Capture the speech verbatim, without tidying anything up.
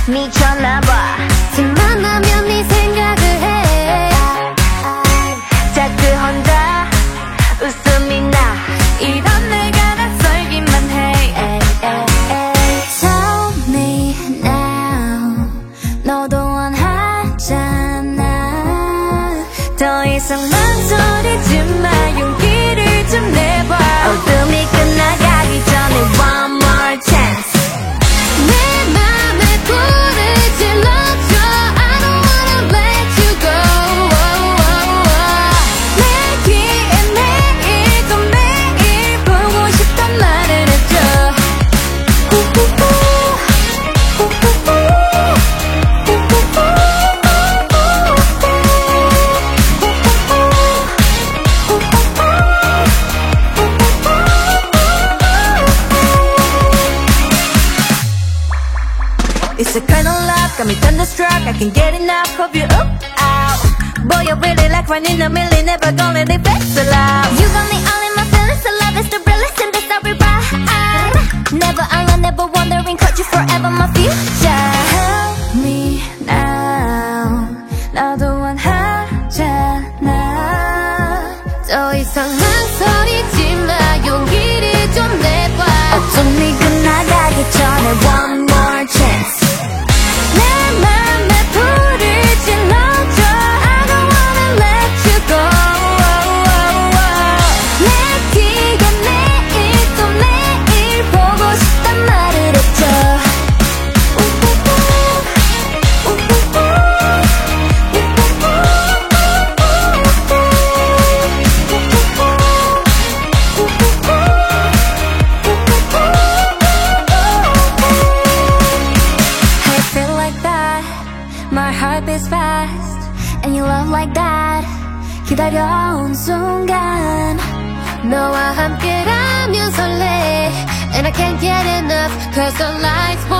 미쳤나봐. 틈만나면 네 생각을 해. 자꾸 혼자 웃음이 나. 이런 내가 낯설기만 해. Tell me now. 너도 원하잖아. 더 이상 망설이지 마. 용기를 좀 내봐. 어둠이 끝나가기 전에 one more chance. 내 맘에 불을 질러줘. I don't wanna let you go. 내 귀에 매일 또 매일 보고 싶단 말을 해줘. It's a kind of love, got me thunderstruck. I can't get enough of you. Ooh, ow. Boy, you really like one in a million. Never gonna let it fix the love. You got me all in my feelings. So love is the realest and that's how we ride. Never alone, never wondering. Caught you forever, my future. Help me now. 나도 원하잖아. 더 이상 망설이지 마. 용기를 좀 내봐. 어둠이 끝나가기 전에 one more chance. 내 맘에 불을 질러줘. I don't wanna let you go. 내 귀에 매일 또 매일 보고 싶단 말을 했죠. I feel like that. My heart beats fast. And you love like that. 기다려온 순간 너와 함께라면 설레. And I can't get enough. Cause the lights